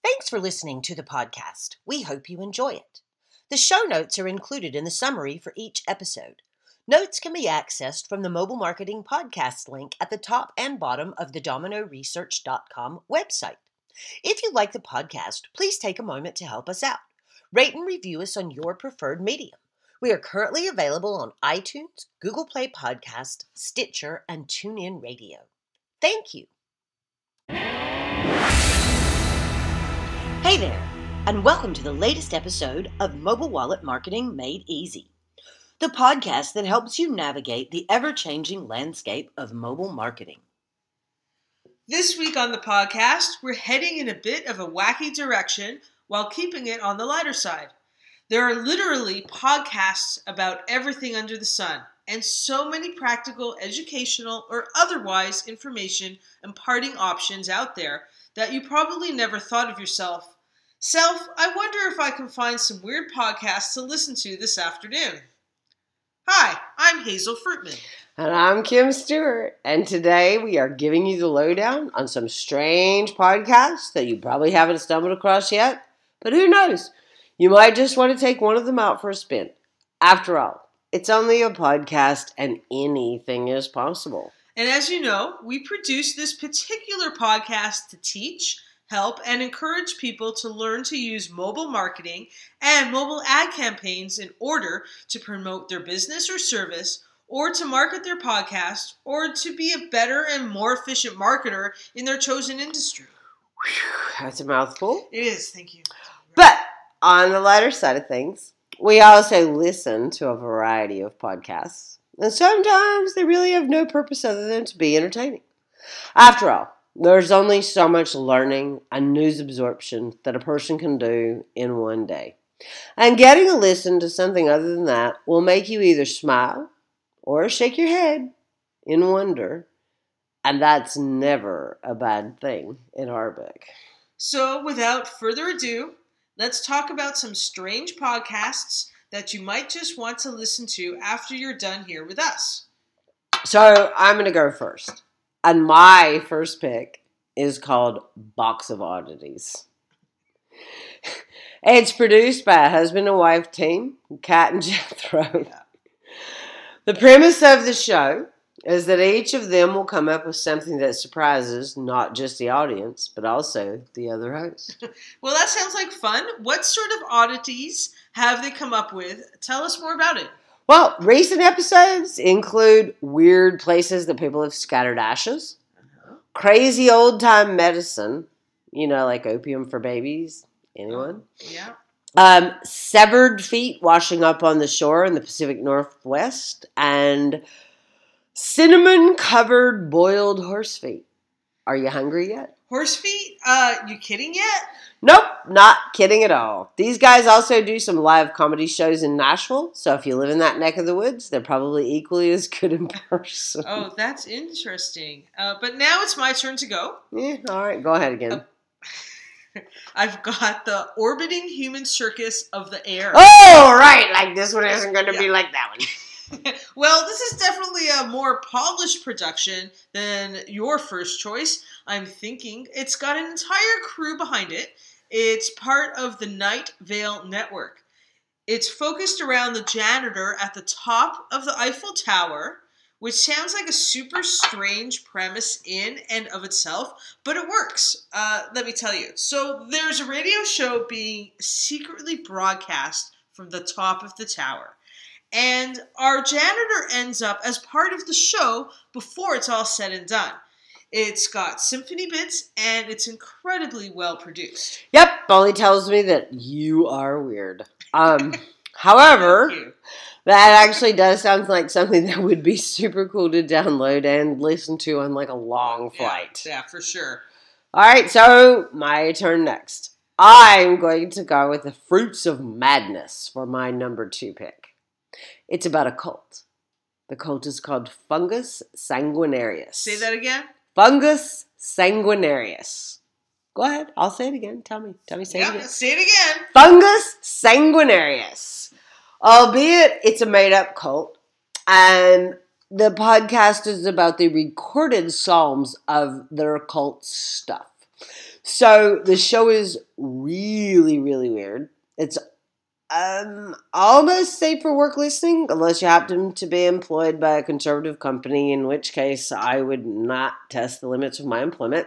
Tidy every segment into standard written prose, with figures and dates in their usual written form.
Thanks for listening to the podcast. We hope you enjoy it. The show notes are included in the summary for each episode. Notes can be accessed from the Mobile Marketing Podcast link at the top and bottom of the dominoresearch.com website. If you like the podcast, please take a moment to help us out. Rate and review us on your preferred medium. We are currently available on iTunes, Google Play Podcast, Stitcher, and TuneIn Radio. Thank you. Hey there, and welcome to the latest episode of Mobile Wallet Marketing Made Easy, the podcast that helps you navigate the ever-changing landscape of mobile marketing. This week on the podcast, we're heading in a bit of a wacky direction while keeping it on the lighter side. There are literally podcasts about everything under the sun, and so many practical, educational, or otherwise information imparting options out there that you probably never thought of yourself. I wonder if I can find some weird podcasts to listen to this afternoon. Hi, I'm Hazel Fruitman. And I'm Kim Stewart, and today we are giving you the lowdown on some strange podcasts that you probably haven't stumbled across yet, but who knows? You might just want to take one of them out for a spin. After all, it's only a podcast and anything is possible. And as you know, we produce this particular podcast to teach, help, and encourage people to learn to use mobile marketing and mobile ad campaigns in order to promote their business or service, or to market their podcast, or to be a better and more efficient marketer in their chosen industry. Whew, that's a mouthful. It is, thank you. But on the lighter side of things, we also listen to a variety of podcasts, and sometimes they really have no purpose other than to be entertaining. After all, there's only so much learning and news absorption that a person can do in one day. And getting a listen to something other than that will make you either smile or shake your head in wonder. And that's never a bad thing in our book. So without further ado, let's talk about some strange podcasts that you might just want to listen to after you're done here with us. So I'm going to go first. And my first pick is called Box of Oddities. It's produced by a husband and wife team, Kat and Jethro. The premise of the show is that each of them will come up with something that surprises not just the audience, but also the other host. Well, that sounds like fun. What sort of oddities have they come up with? Tell us more about it. Well, recent episodes include weird places that people have scattered ashes, crazy old-time medicine, like opium for babies. Anyone? Yeah. Severed feet washing up on the shore in the Pacific Northwest, and cinnamon-covered boiled horse feet. Are you hungry yet? Horse feet? You kidding yet? Nope, not kidding at all. These guys also do some live comedy shows in Nashville, so if you live in that neck of the woods, they're probably equally as good in person. Oh, that's interesting. But now it's my turn to go. Yeah, all right, go ahead again. I've got the Orbiting Human Circus of the Air. Oh, right, like this one isn't going to be like that one. Well, this is definitely a more polished production than your first choice. I'm thinking it's got an entire crew behind it. It's part of the Night Vale Network. It's focused around the janitor at the top of the Eiffel Tower, which sounds like a super strange premise in and of itself, but it works. Let me tell you. So there's a radio show being secretly broadcast from the top of the tower. And our janitor ends up as part of the show before it's all said and done. It's got symphony bits, and it's incredibly well produced. Yep, only tells me that you are weird. However, that actually does sound like something that would be super cool to download and listen to on like a long flight. Yeah, for sure. All right, so my turn next. I'm going to go with The Fruits of Madness for my number 2 pick. It's about a cult. The cult is called Fungus Sanguinarius. Say that again? Fungus Sanguinarius. Go ahead. I'll say it again. Tell me. Say it again. Say it again. Fungus Sanguinarius. Albeit it's a made-up cult. And the podcast is about the recorded psalms of their cult stuff. So the show is really, really weird. It's almost safe for work listening, unless you happen to be employed by a conservative company, in which case I would not test the limits of my employment.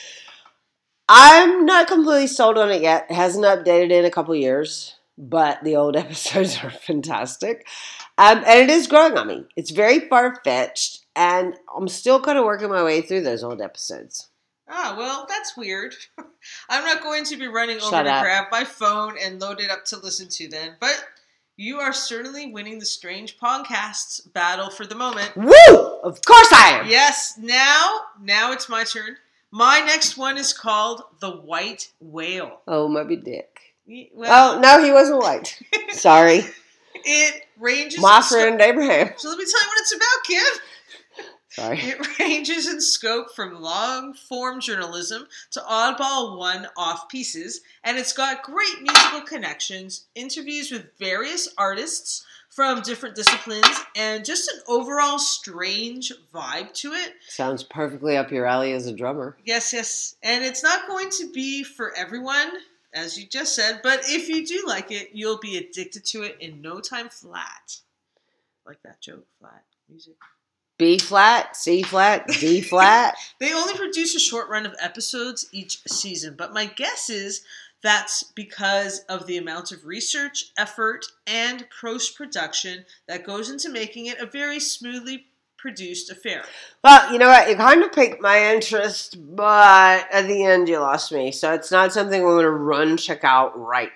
I'm not completely sold on it yet. It hasn't updated in a couple years, but the old episodes are fantastic. And it is growing on me. It's very far-fetched, and I'm still kind of working my way through those old episodes. Ah, well, that's weird. I'm not going to be running over Shut to up. grab my phone and load it up to listen to then, but you are certainly winning the Strange Podcasts battle for the moment. Woo! Of course I am! Yes, now it's my turn. My next one is called The White Whale. Oh, Moby Dick. Well, Oh, no, he wasn't white. Sorry. it ranges... My friend Abraham. So let me tell you what it's about, kid. Sorry. It ranges in scope from long-form journalism to oddball one-off pieces, and it's got great musical connections, interviews with various artists from different disciplines, and just an overall strange vibe to it. Sounds perfectly up your alley as a drummer. Yes. And it's not going to be for everyone, as you just said, but if you do like it, you'll be addicted to it in no time flat. Like that joke, flat music. B flat, C flat, D flat. They only produce a short run of episodes each season, but my guess is that's because of the amount of research, effort, and post-production that goes into making it a very smoothly produced affair. Well, you know what? It kind of piqued my interest, but at the end you lost me. So it's not something we're going to check out right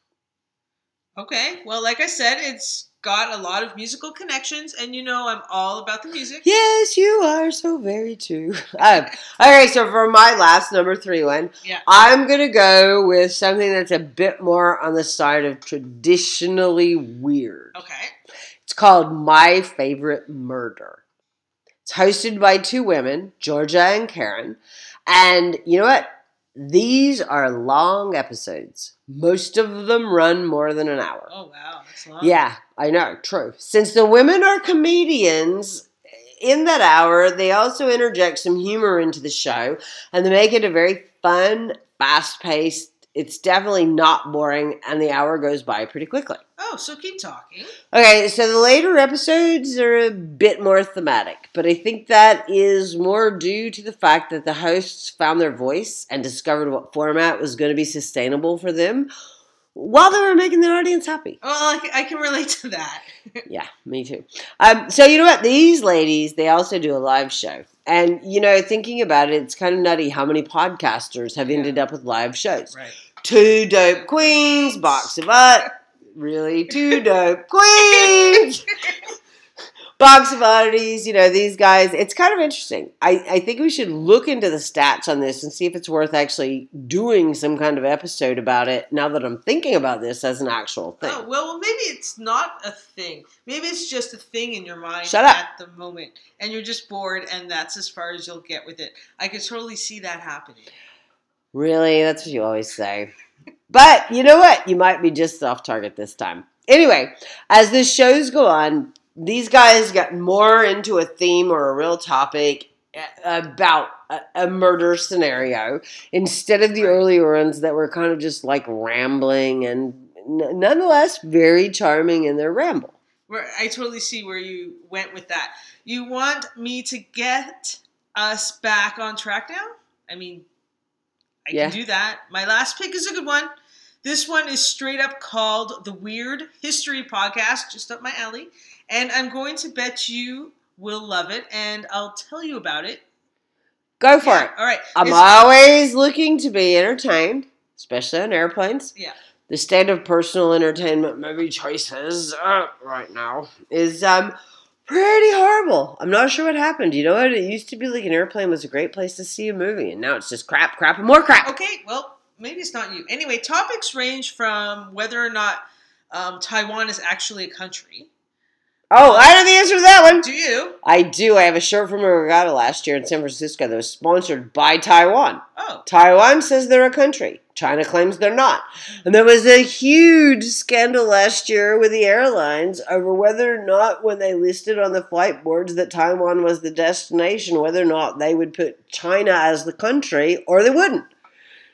now. Okay, well, like I said, it's got a lot of musical connections, and you know I'm all about the music. Yes, you are so very true. Okay, so for my last number 3 one, Yeah. I'm going to go with something that's a bit more on the side of traditionally weird. Okay. It's called My Favorite Murder. It's hosted by 2 women, Georgia and Karen. And you know what? These are long episodes. Most of them run more than an hour. Oh, wow. That's long. Yeah, I know. True. Since the women are comedians, in that hour, they also interject some humor into the show. And they make it a very fun, fast-paced. It's definitely not boring. And the hour goes by pretty quickly. Oh, so keep talking. Okay, so the later episodes are a bit more thematic, but I think that is more due to the fact that the hosts found their voice and discovered what format was going to be sustainable for them while they were making their audience happy. Well, I can relate to that. Yeah, me too. So you know what? These ladies, they also do a live show. And, you know, thinking about it, it's kind of nutty how many podcasters have ended up with live shows. Right. 2 Dope Queens, Box of Art. Really, 2 Dope Queens. Box of Oddities, you know, these guys. It's kind of interesting. I think we should look into the stats on this and see if it's worth actually doing some kind of episode about it now that I'm thinking about this as an actual thing. Oh, well, maybe it's not a thing. Maybe it's just a thing in your mind Shut up. at the moment. And you're just bored, and that's as far as you'll get with it. I could totally see that happening. Really? That's what you always say. But you know what? You might be just off target this time. Anyway, as the shows go on, these guys get more into a theme or a real topic about a murder scenario instead of the earlier ones that were kind of just like rambling and nonetheless very charming in their ramble. I totally see where you went with that. You want me to get us back on track now? I mean, I can do that. My last pick is a good one. This one is straight up called The Weird History Podcast, just up my alley. And I'm going to bet you will love it, and I'll tell you about it. Go for it. All right. I'm always looking to be entertained, especially on airplanes. Yeah. The state of personal entertainment movie choices right now is pretty horrible. I'm not sure what happened. You know what? It used to be like an airplane was a great place to see a movie, and now it's just crap, and more crap. Okay, well, maybe it's not you. Anyway, topics range from whether or not Taiwan is actually a country. Oh, I know the answer to that one. Do you? I do. I have a shirt from a regatta last year in San Francisco that was sponsored by Taiwan. Oh. Taiwan says they're a country. China claims they're not. And there was a huge scandal last year with the airlines over whether or not when they listed on the flight boards that Taiwan was the destination, whether or not they would put China as the country or they wouldn't.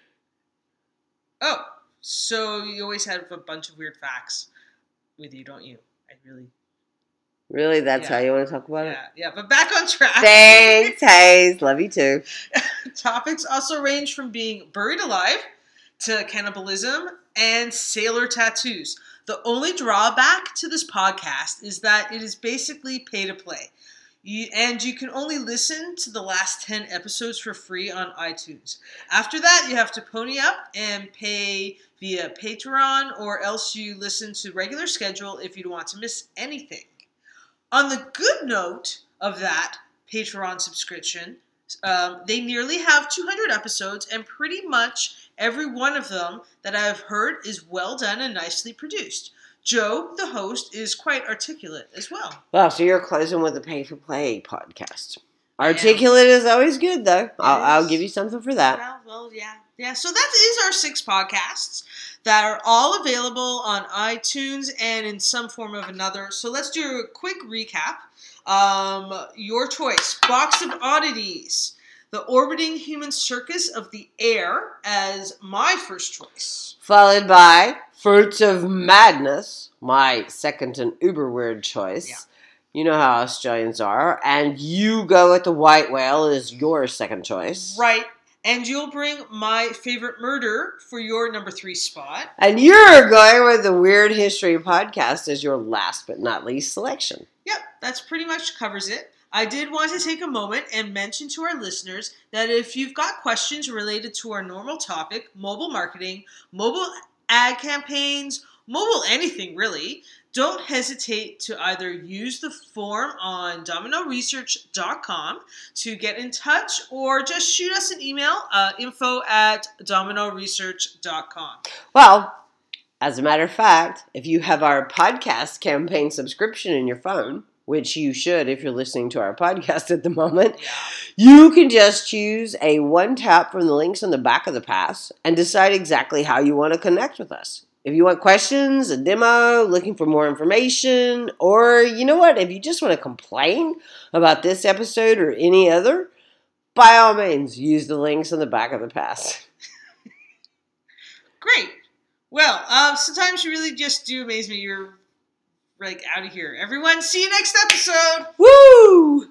So you always have a bunch of weird facts with you, don't you? I really. Really? That's Yeah. how you want to talk about it? Yeah. But back on track. Thanks, Hayes. Love you too. Topics also range from being buried alive to cannibalism and sailor tattoos. The only drawback to this podcast is that it is basically pay to play. You can only listen to the last 10 episodes for free on iTunes. After that, you have to pony up and pay via Patreon, or else you listen to regular schedule if you don't want to miss anything. On the good note of that Patreon subscription, they nearly have 200 episodes, and pretty much every one of them that I've heard is well done and nicely produced. Joe, the host, is quite articulate as well. Wow, so you're closing with a pay-for-play podcast. Articulate is always good, though. I'll give you something for that. Well, yeah. Yeah, so that is our 6 podcasts that are all available on iTunes and in some form of another. So let's do a quick recap. Your choice, Box of Oddities, The Orbiting Human Circus of the Air as my first choice. Followed by Fruits of Madness, my second and uber weird choice. Yeah. You know how Australians are. And You Go with the White Whale is your second choice. Right. And you'll bring My Favorite Murder for your number 3 spot. And you're going with the Weird History podcast as your last but not least selection. Yep, that's pretty much covers it. I did want to take a moment and mention to our listeners that if you've got questions related to our normal topic, mobile marketing, mobile ad campaigns, mobile anything really, don't hesitate to either use the form on dominoresearch.com to get in touch, or just shoot us an email, info@dominoresearch.com. Well, as a matter of fact, if you have our podcast campaign subscription in your phone, which you should if you're listening to our podcast at the moment, you can just choose a one tap from the links on the back of the pass and decide exactly how you want to connect with us. If you want questions, a demo, looking for more information, or you know what, if you just want to complain about this episode or any other, by all means, use the links on the back of the pass. Great. Well, sometimes you really just do amaze me. You're like out of here. Everyone, see you next episode. Woo!